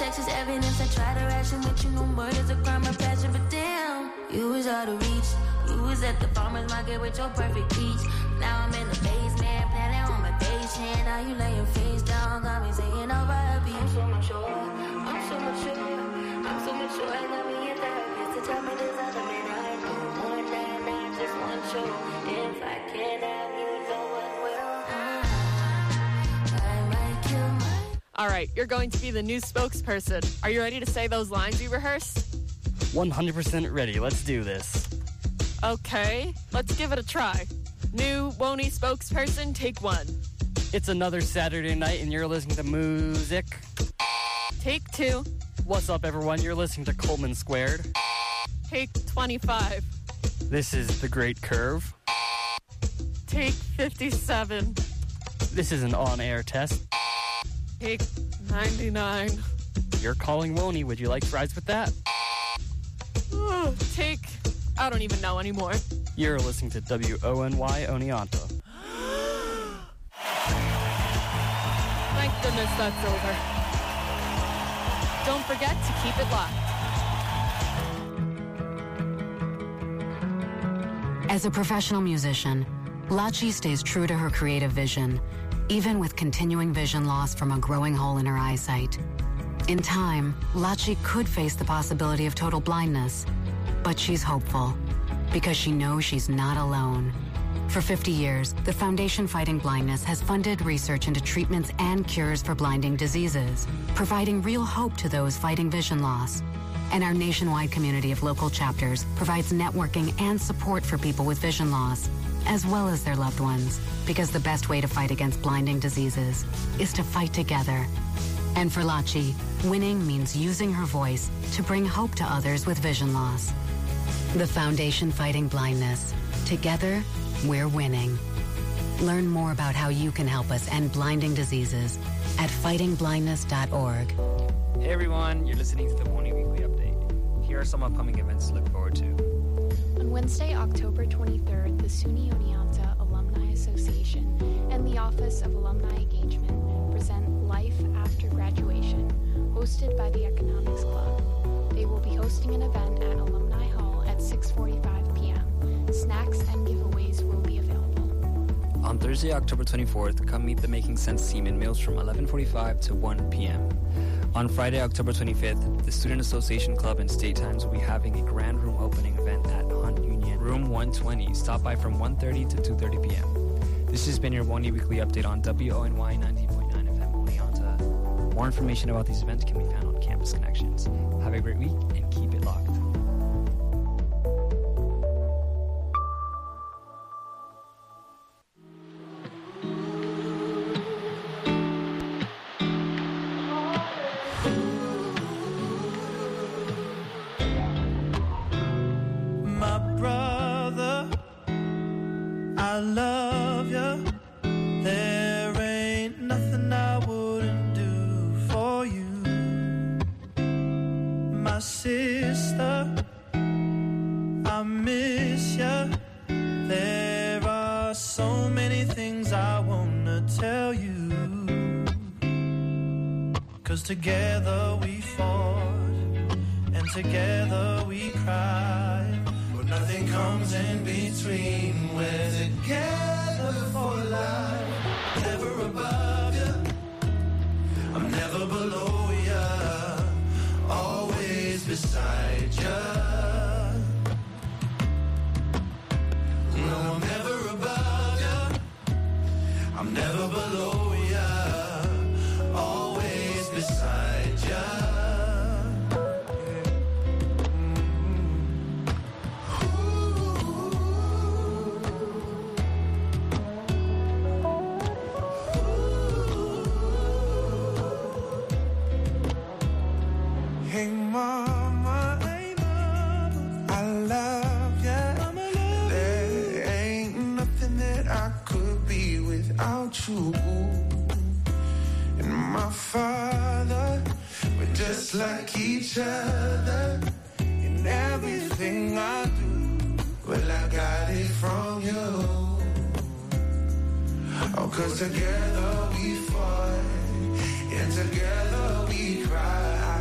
Texas evidence. I try to ration with you, no murder's a crime of passion, but damn, you was out of reach. You was at the farmer's market with your perfect peach. Now I'm in the basement, planning on my patient. Now you lay your face down, got me saying over a beat. I'm so mature, I'm so mature, I'm so mature. I love me a therapist to tell me there's other men I know. One night, I just want you. If I can't have you, no one will. I might kill my... All right, you're going to be the new spokesperson. Are you ready to say those lines we rehearsed? 100% ready. Let's do this. Okay, let's give it a try. New Woney spokesperson, take 1. It's another Saturday night and you're listening to music. Take 2. What's up, everyone? You're listening to Coleman Squared. Take 25. This is The Great Curve. Take 57. This is an on-air test. Take 99. You're calling Woney. Would you like fries with that? Take... I don't even know anymore. You're listening to WONY Oneonta. Thank goodness that's over. Don't forget to keep it locked. As a professional musician, Lachi stays true to her creative vision, even with continuing vision loss from a growing hole in her eyesight. In time, Lachi could face the possibility of total blindness, but she's hopeful because she knows she's not alone. For 50 years, the Foundation Fighting Blindness has funded research into treatments and cures for blinding diseases, providing real hope to those fighting vision loss. And our nationwide community of local chapters provides networking and support for people with vision loss, as well as their loved ones, because the best way to fight against blinding diseases is to fight together. And for Lachi, winning means using her voice to bring hope to others with vision loss. The Foundation Fighting Blindness. Together, we're winning. Learn more about how you can help us end blinding diseases at fightingblindness.org. Hey everyone, you're listening to the Woney Weekly Update. Here are some upcoming events to look forward to. On Wednesday, October 23rd, the SUNY Oneonta Alumni Association and the Office of Alumni Engagement present Life After Graduation, hosted by the Economics Club. They will be hosting an event at Alumni Hall at 6:45 p.m. Snacks and giveaways will be available. On Thursday, October 24th, come meet the Making Sense team in Mills from 11:45 to 1 p.m. On Friday, October 25th, the Student Association Club and State Times will be having a grand room opening event at Hunt Union, room 120. Stop by from 1:30 to 2:30 p.m. This has been your Woney Weekly Update on WONY 90.9 FM Oneonta. More information about these events can be found on Campus Connections. Have a great week and keep it locked. My brother, I love you. There ain't nothing I wouldn't do for you. My sister, I miss you. There are so many things I wanna tell you. 'Cause together we fought and together we cried. But nothing comes in between. We're together for life. Never above you, I'm never below you. Always beside you. No, I'm never above you, I'm never below you. Always beside you. Hey mama, I love ya. There ain't nothing that I could be without you. And my father, we're just like each other. In everything I do, well, I got it from you. Oh, 'cause together we fought and together we cried.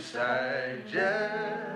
beside you.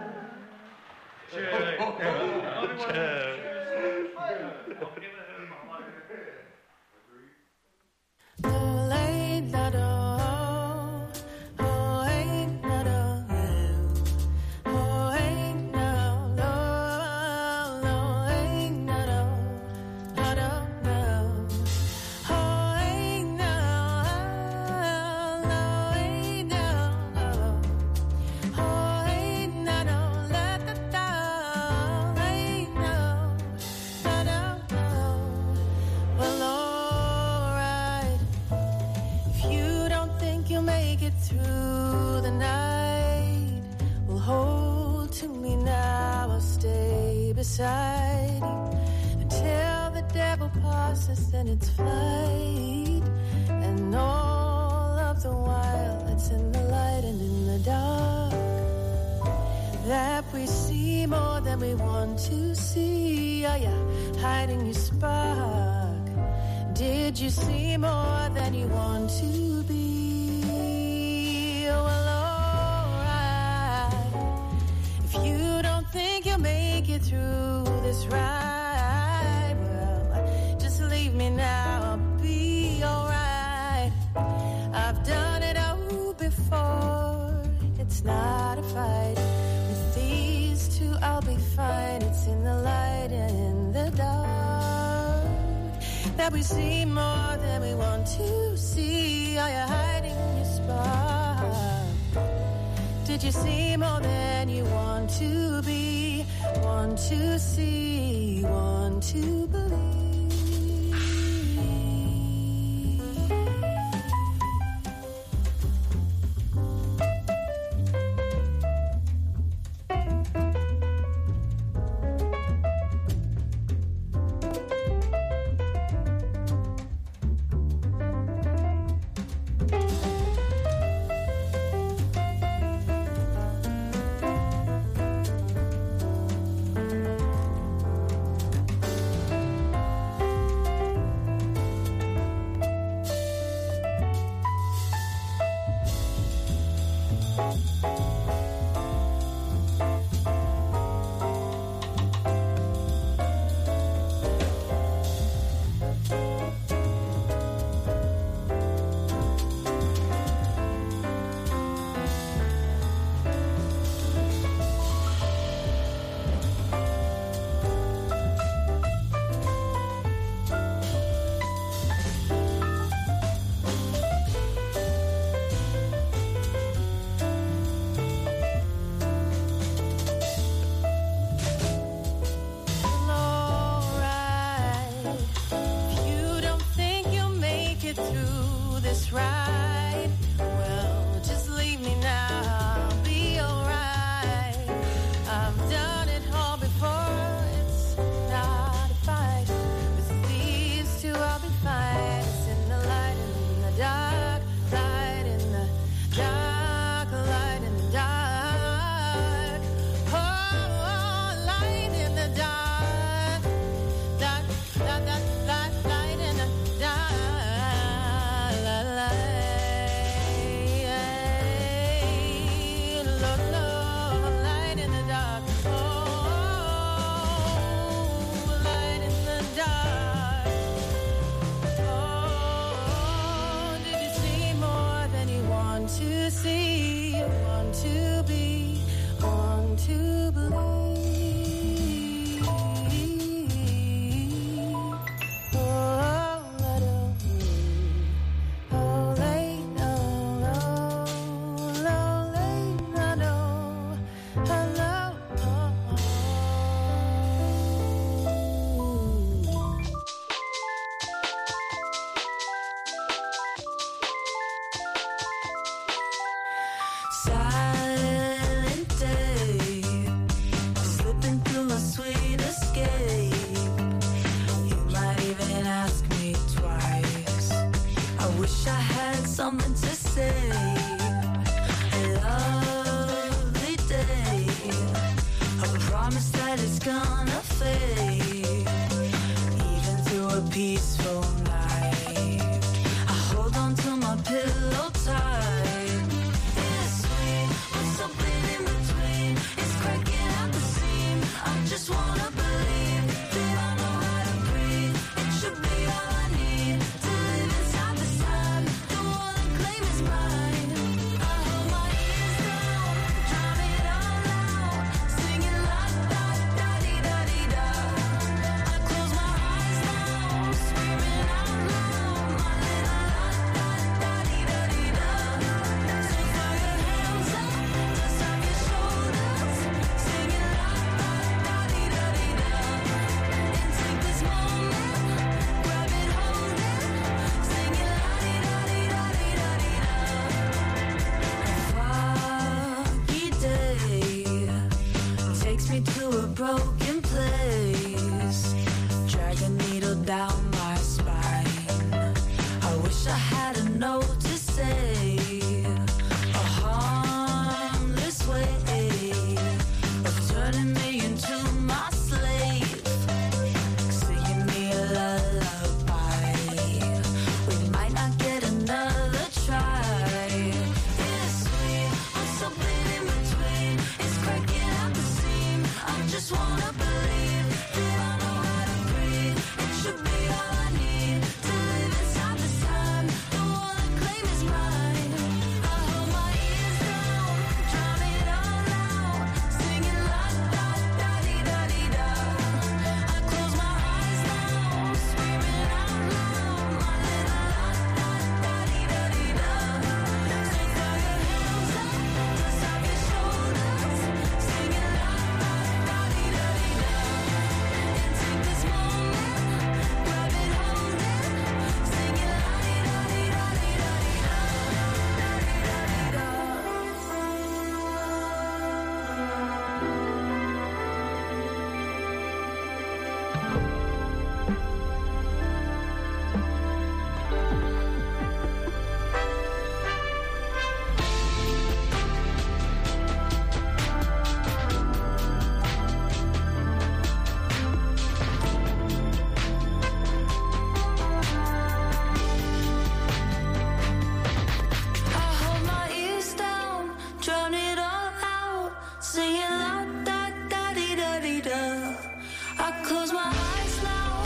Beside you until the devil passes in its flight, and all of the while it's in the light and in the dark that we see more than we want to see. Are you hiding your spark? Did you see more than you want to be? Well, alright, if you don't think you'll make it through this ride, well, just leave me now, I'll be alright. I've done it all before, it's not a fight. With these two I'll be fine. It's in the light and in the dark that we see more than we want to see. Are you hiding your spark? Did you see more than you want to be? Want to see, want to believe. broken place. Drag a needle down my spine. I wish I had a note to say, a harmless way of turning me into my slave, singing me a lullaby. We might not get another try. It's sweet, I'm so bleeding in between. It's cracking at the seam. I just wanna believe that I know how to breathe. It should be all I need to live inside this time. The one I claim is mine. I hold my ears down, drown it all out, singing la da da dee da dee da. I close my eyes now, screaming out loud, my little la da da dee da dee da. So throw your hands up, dust off your shoulders, singing la da da dee da dee da. And take this moment, grab it, hold it, singing la dee da dee da dee da dee da. I hold my ears down, drown it all out, singing la da da dee da dee da. I close my eyes now.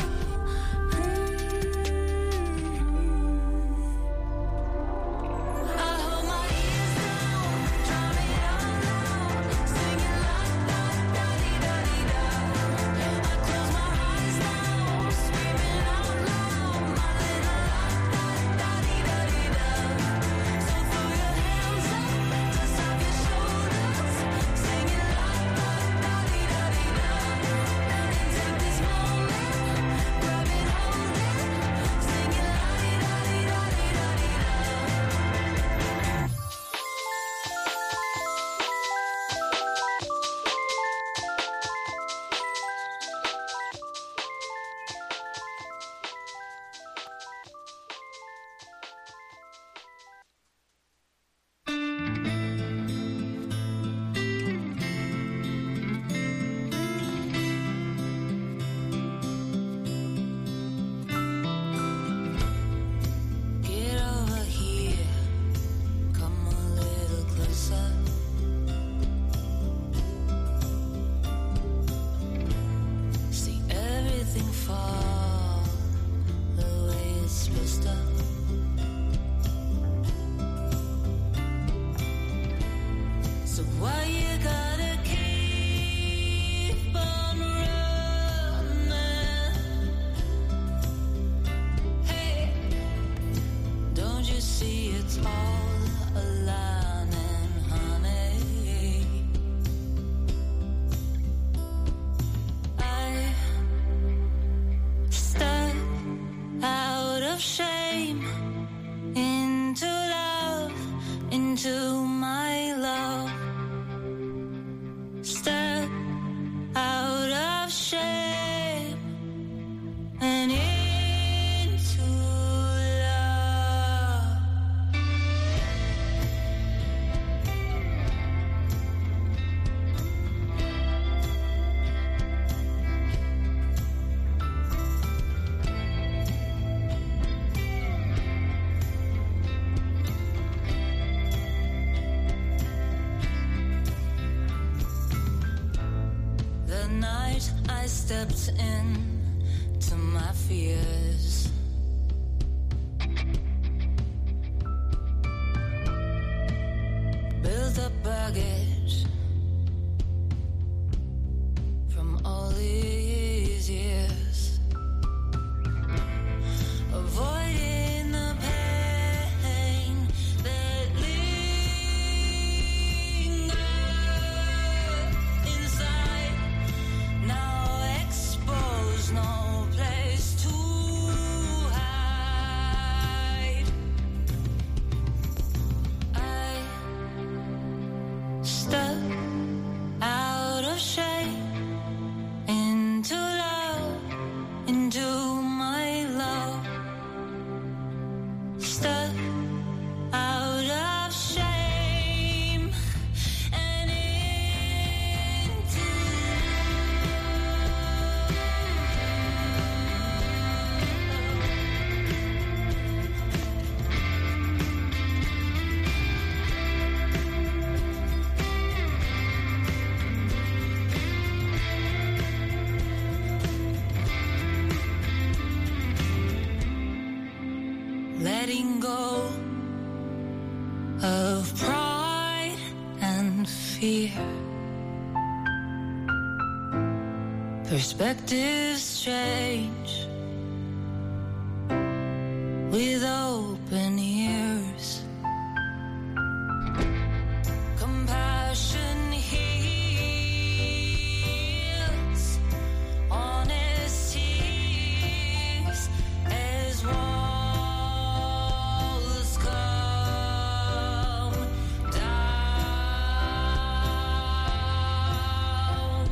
I hold my ears down, drown it all out, singing la da da dee da dee da. I close my eyes now, screaming out loud, my little la da da dee da dee da. So throw your hands up, dust off your shoulders, singing la da da dee da dee da. And take this moment, grab it, hold it, singing la dee da dee da dee da dee da. Get over here, come a little closer. See everything fall the way it's supposed to. So why you gotta keep on running? Hey, don't you see it's all aligning, honey? I step out of shame into love, into my love. Step out of shame and into love. The night I stepped in to my fears, built up baggage from all these years, avoiding the pain that lingers inside. Now exposed, no place to hide. I fear. Perspectives change with open ears. Compassion heals, honest tears as walls come down.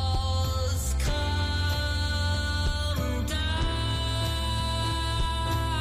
Walls come down.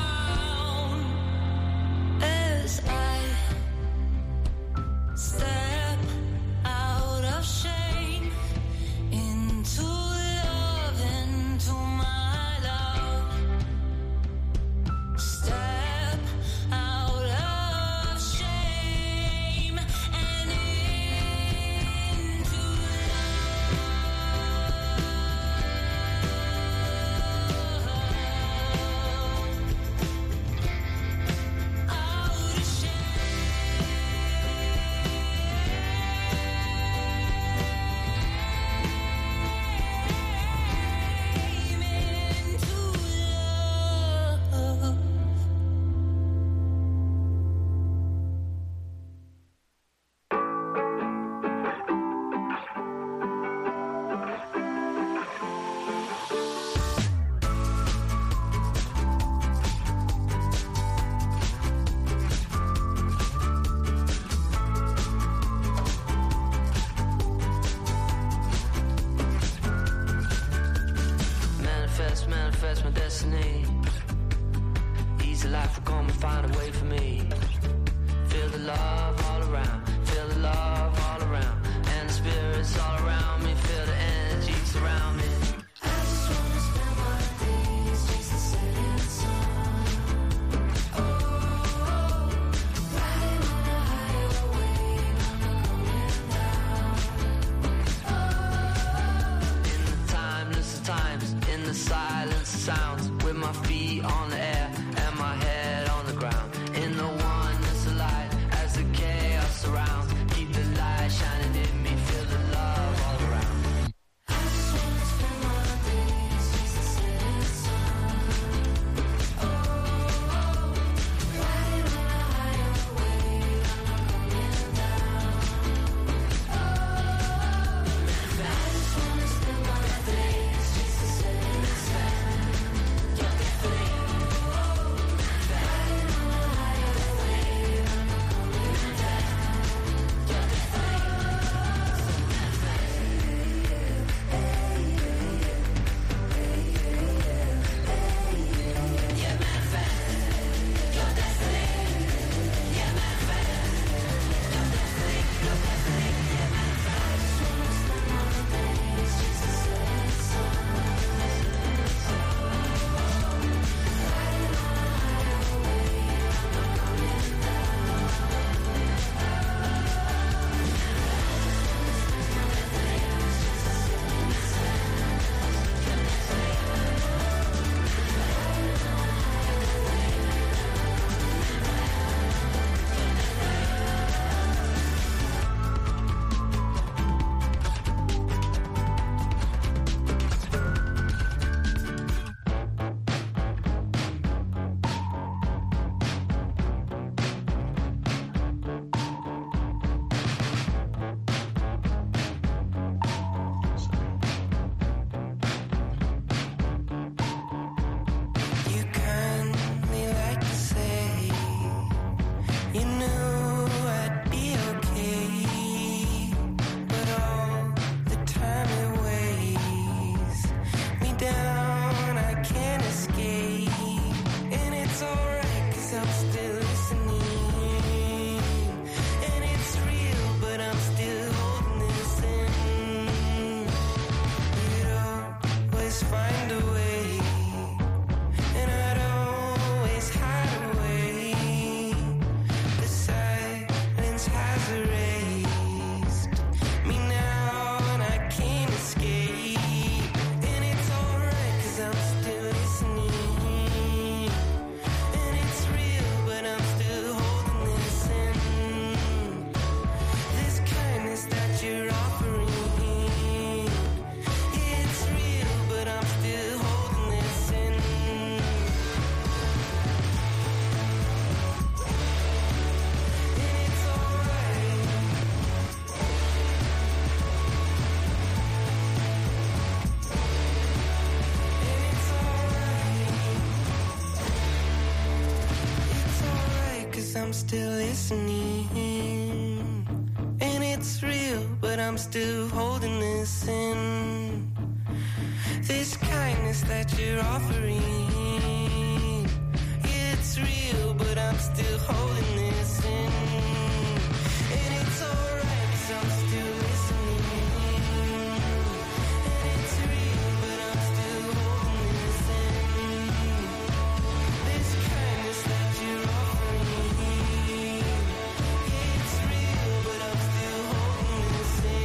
I'm still listening. And it's real, but I'm still holding this in. This kindness that you're offering, it's real, but I'm still holding this in. And it's alright, 'cause I'm still listening. And it's real, but I'm still holding this in. This kindness that you're offering, it's real, but I'm still holding this in.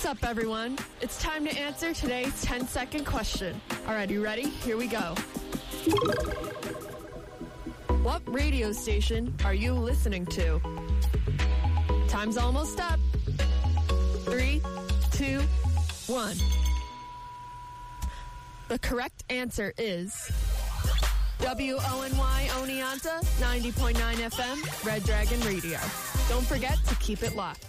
up, everyone? It's time to answer today's 10-second question. All right, you ready? Here we go. What radio station are you listening to? Time's almost up. 3, 2, 1. The correct answer is WONY Oneonta, 90.9 FM, Red Dragon Radio. Don't forget to keep it locked.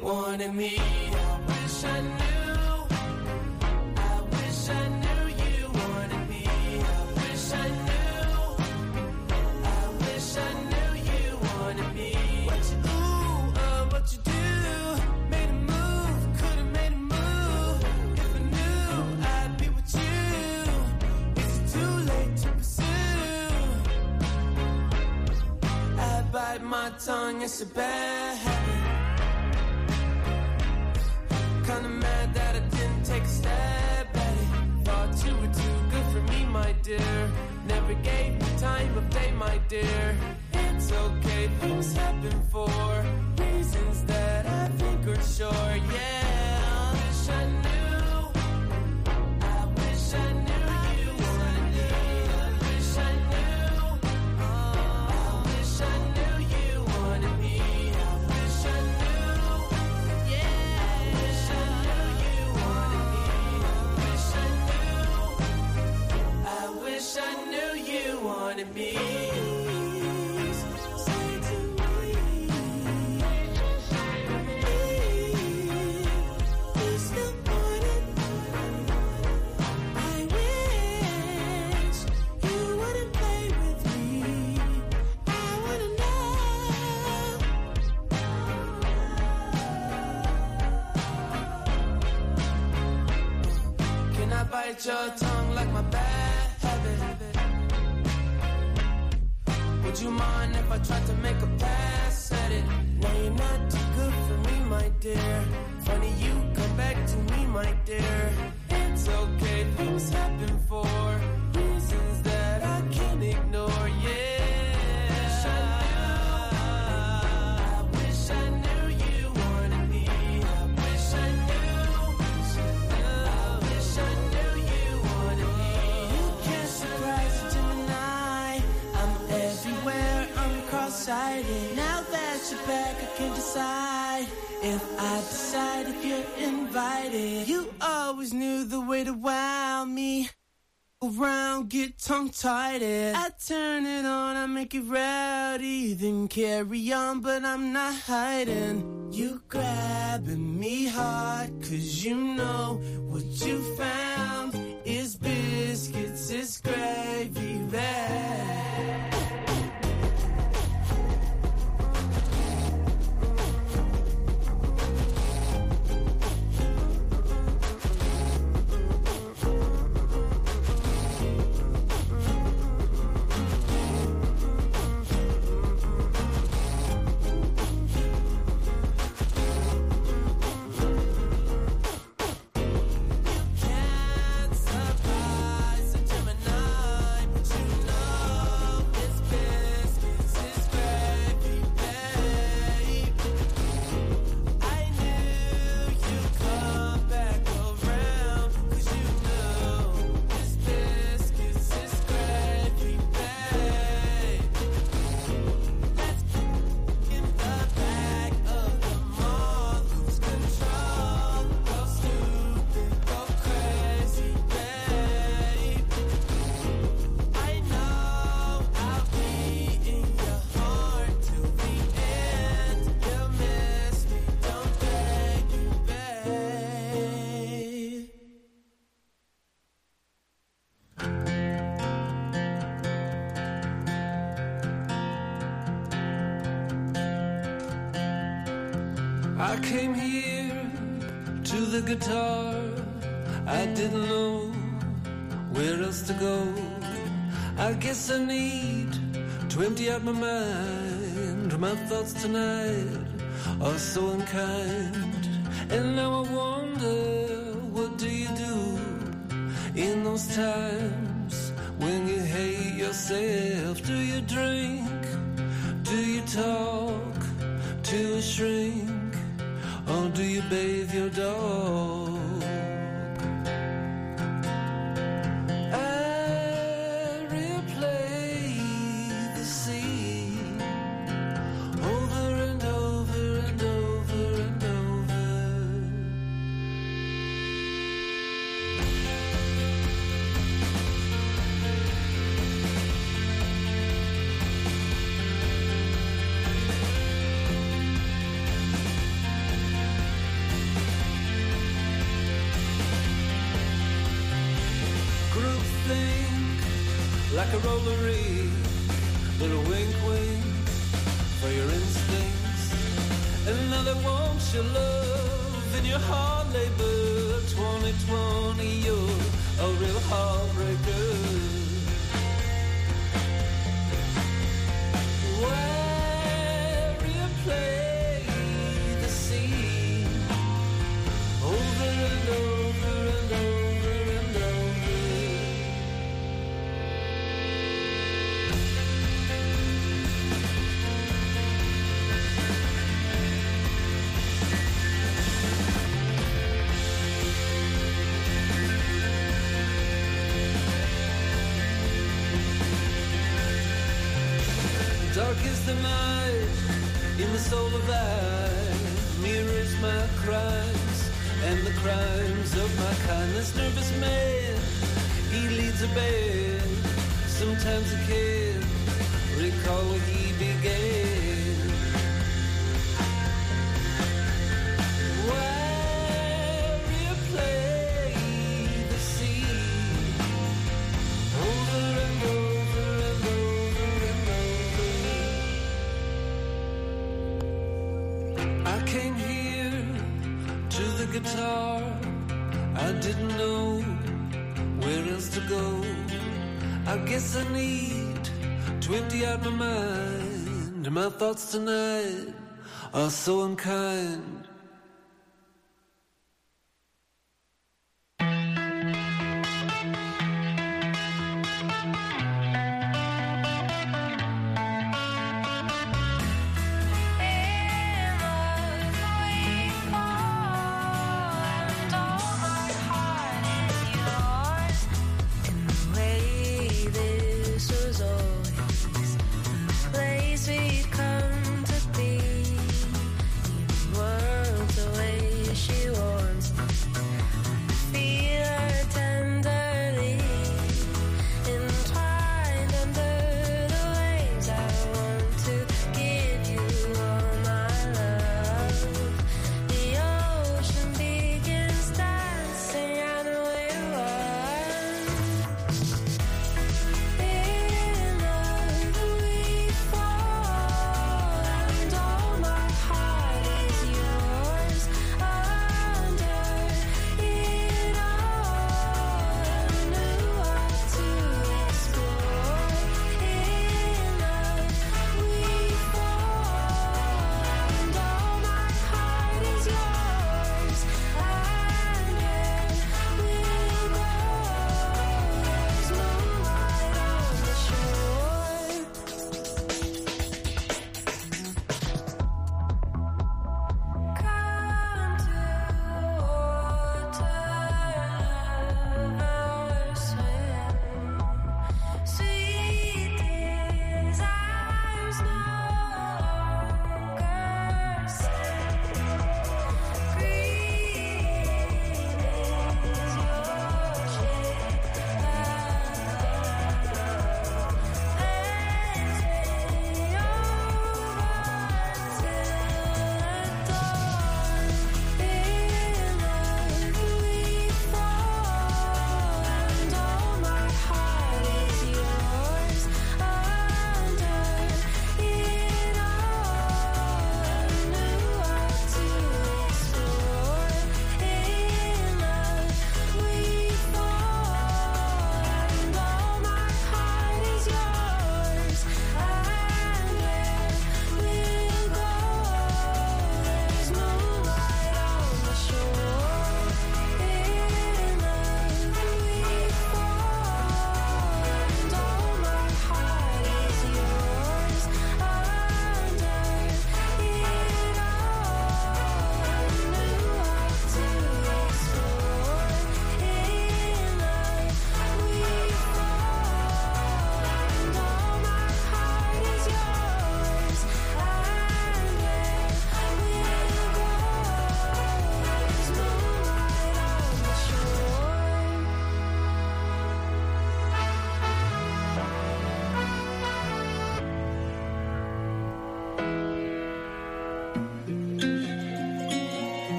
wanted me. I wish I knew. I wish I knew you wanted me. I wish I knew. I wish I knew you wanted me. What you do, what you do? Made a move, could've made a move. If I knew I'd be with you. Is it too late to pursue? I bite my tongue, it's a bad habit. Kinda mad that I didn't take a stab at it. Thought you were too good for me, my dear. Never gave me time of day, my dear. It's okay, things happen for reasons that I think are sure, yeah. I wish I knew. I wish I knew you wanted me. I wish I knew. I wish I knew you wanted me. I wish I knew. Yeah. I wish I knew you wanted me. I wish I knew. I wish I knew you wanted me. Bite your tongue like my bad habit. Would you mind if I tried to make a pass at it? Now you're not too good for me, my dear. Funny you come back to me, my dear. It's okay, things happen for reasons that I can't ignore, yeah. I wish I knew you wanted me. I wish I knew. I wish I knew you wanted me. You can't surprise a Gemini. I'm everywhere, I'm cross-sighted. Now that you're back, I can decide if I decide if you're invited. You always knew the way to wow me. Around, get tongue-tied. I turn it on, I make it rowdy. Then carry on, but I'm not hiding. You grabbing me hard, cause you know what you found is biscuits, it's gravy bag. I came here to the guitar. I didn't know where else to go. I guess I need to empty out my mind. My thoughts tonight are so unkind. And now I wonder, what do you do in those times when you hate yourself? Do you drink? Do you talk to a shrink? Or do you bathe your dog? I replay the scene over and over and over and over. like a rollery, but a wink wink for your instincts. And another wants your love in your hard labor. 2020, you're a real heartbreaker. Where you play the scene over and over and over and over. Dark is the night in the soul of I, mirrors my crimes and the crimes of my kind. This nervous man, he leads a band, sometimes a kid, recall where he began. Where you play the scene over and over and over and over. I came here to the guitar, I didn't know where else to go. I guess I need to empty out my mind. My thoughts tonight are so unkind. Place we come to be, even worse.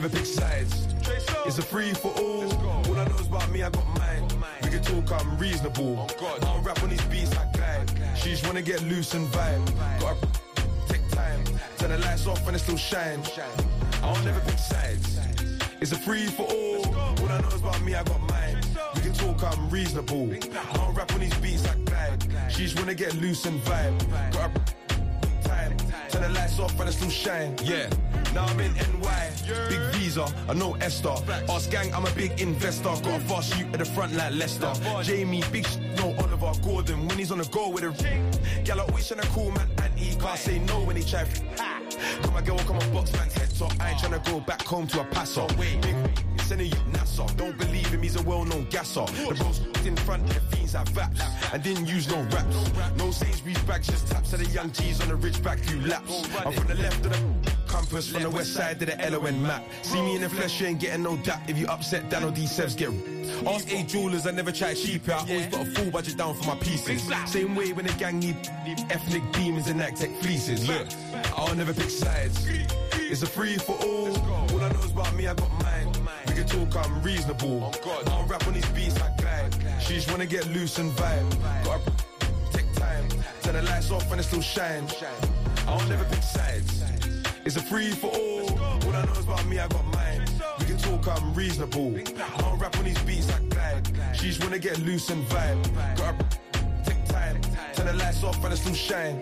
never pick sides. It's a free for all. All I know is about me, I got mine. We can talk, I'm reasonable. I don't rap on these beats, I glide. She just wanna get loose and vibe. Gotta take time. Turn the lights off and it still shine. I don't never pick sides. It's a free for all. All I know is about me, I got mine. We can talk, I'm reasonable. I don't rap on these beats, I glide. She just wanna get loose and vibe. Gotta time. Turn the lights off and it still shine. Yeah. Now I'm in NY, big visa, I know Esther. Ask gang, I'm a big investor. Got a fast shoot at the front like Leicester. Jamie, big no Oliver Gordon. When he's on the go with a ring. Gal, I always tryna call man auntie. Can't say no when he try. Come on, girl, come on, box man's head top. I ain't tryna go back home to a passer. Big sending you NASA. Don't believe him, he's a well-known gasser. The bros in front, the fiends have vaps. And didn't use no raps. No Sainsbury's bags, just taps of the young G's on the rich back, few laps. I'm from the left of the compass, from the west side to the LON map. See me in the flesh, you ain't getting no dap. If you upset Dan or D-Sevs, get ask A jewelers, I never try cheap out. Always got a full budget down for my pieces. Same way when the gang need ethnic demons and act tech fleeces. Look, I'll never pick sides. It's a free for all. All I know is about me, I got mine. We can talk, I'm reasonable. I don't rap on these beats, I glide. She just wanna get loose and vibe. Gotta take time. Turn the lights off and it still shine. I'll never pick sides. It's a free for all. All I know is about me, I got mine. We can talk, I'm reasonable. I don't rap on these beats, I glide. She just wanna get loose and vibe. Gotta take time. Turn the lights off and it still shine.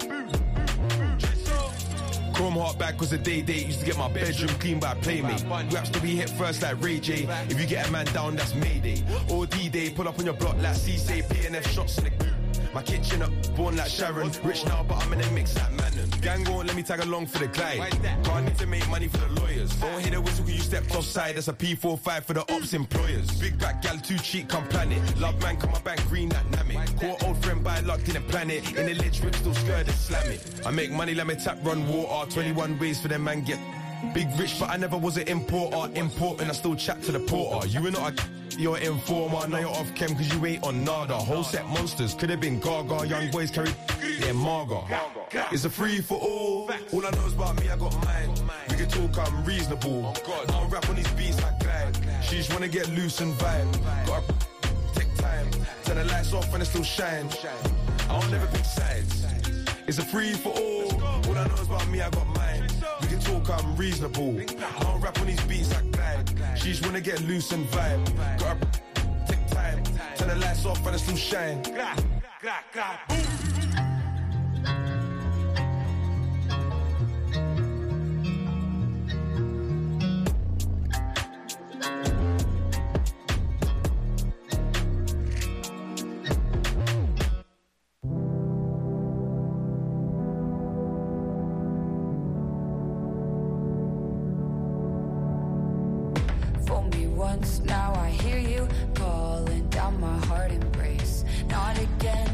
Chrome heart back was a day date. Used to get my bedroom clean by a playmate. Raps to be hit first like Ray J. If you get a man down, that's Mayday. Or D-Day, pull up on your block like C-Say. PNF shots in the my kitchen up, born like Sharon. Rich now, but I'm in a mix like Manon. Gang won't let me tag along for the glide. Can't need to make money for the lawyers. Don't hear the whistle when you stepped offside. That's a P45 for the ops employers. Big back gal, too cheap, come plan it. Love man, come my bank green like Namek. Caught old friend by luck, didn't plan it. In the lich, rip still scared to slam it. I make money like me tap run water. 21 ways for them man get big rich, but I never was an importer. Important, I still chat to the porter. You were not a you're an informer, now you're off chem cause you ain't on nada. Whole set monsters, could have been Gaga. Young boys carry their Marga. It's a free for all. All I know is about me, I got mine. We can talk, I'm reasonable. I don't rap on these beats, I glide. She just wanna get loose and vibe. Gotta take time. Turn the lights off and it still shine. I don't never pick sides. It's a free for all. All I know is about me, I got mine. We can talk, I'm reasonable. I don't rap on these beats, I glide. She just wanna get loose and vibe. Gotta take time. Turn the lights off and it still shine. Now I hear you calling down my heart embrace. Not again.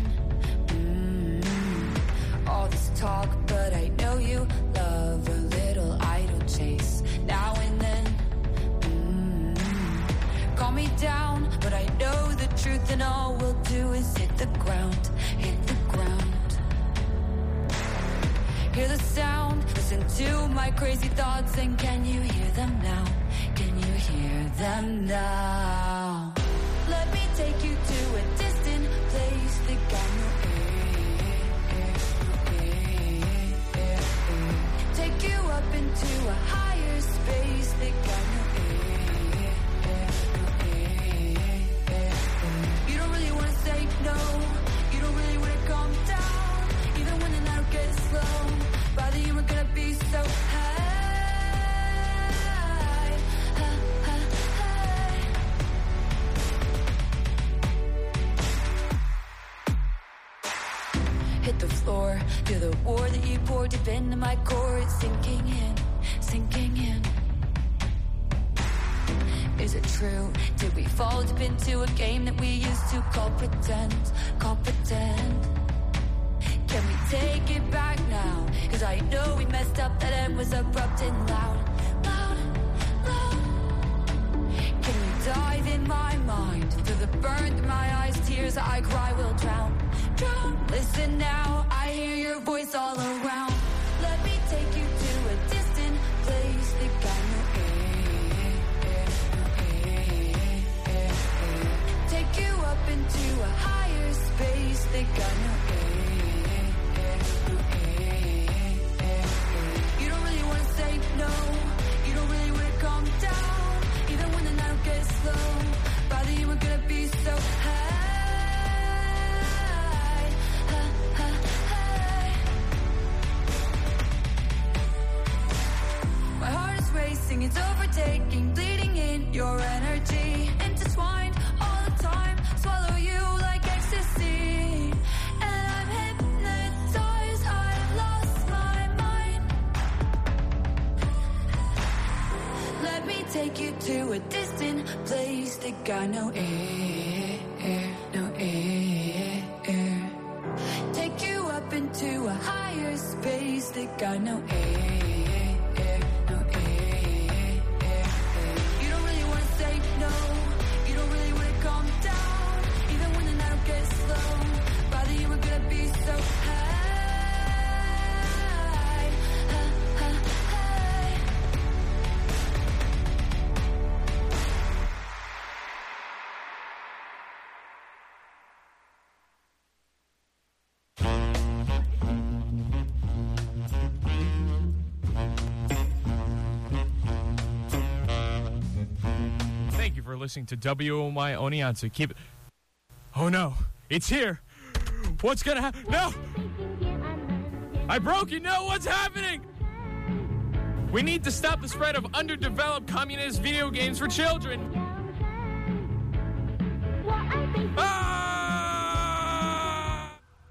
All this talk, but I know you love a little idle chase. Now and then. Calm me down, but I know the truth, and all we'll do is hit the ground. Hit the ground. Hear the sound, listen to my crazy thoughts, and can you hear them now? Can you hear them now? Let me take you to a distant place that got no air. Take you up into a higher space that got no air. You don't really want to say no. You don't really want to calm down. Even when the night gets slow, by the end we're gonna be so high. Hit the floor, feel the war that you poured deep into my core. It's sinking in, sinking in. Is it true? Did we fall deep into a game that we used to call pretend, call pretend? Can we take it back now? Cause I know we messed up, that end was abrupt and loud, loud, loud. Can you dive in my mind? Through the burn, through my eyes, tears I cry will drown, drown. Listen now, I hear your voice all around. Let me take you to a distant place that got no air. into a distant place that got no air, no air. Take you up into a higher space that got no air, no air. You don't really wanna say no, you don't really wanna calm down, even when the night don't get slow. By the end we're gonna be so high. Listening to WOMY Oneonta. Keep it. Oh no, it's here. What's gonna happen? No! I broke it. No, what's happening? We need to stop the spread of underdeveloped communist video games for children. Ah!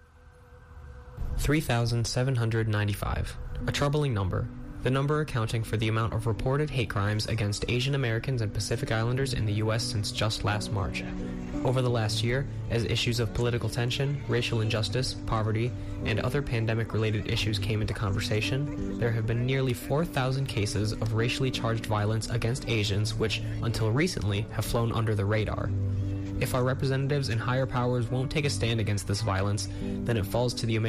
3,795. A troubling number. The number accounting for the amount of reported hate crimes against Asian Americans and Pacific Islanders in the U.S. since just last March. Over the last year, as issues of political tension, racial injustice, poverty, and other pandemic-related issues came into conversation, there have been nearly 4,000 cases of racially charged violence against Asians which, until recently, have flown under the radar. If our representatives and higher powers won't take a stand against this violence, then it falls to the